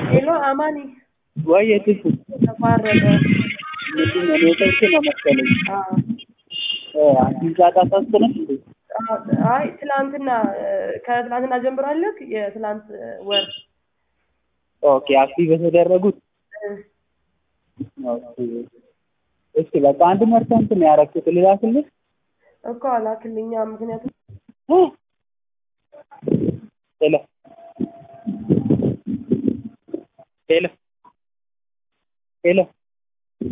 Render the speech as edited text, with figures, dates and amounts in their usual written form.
ሄሎ አማኒ ወይ የትኩ ተቋረጠ። ምንድን ነው ኔትወርክ ነው መሰለኝ። አንቺ ታጣጣስተነሽ እንዴ? አይ ትላንትና ከትላንትና ጀምራለህ የትላንት ወር ኦኬ አክቲቭ የተደረጉት ኦኬ። እሺ በቃ 1% ነው ያደረኩት ልላክልሽ እኮ አላክልኛ ምክንያቱም ሄሎ ሄሎ ሄሎ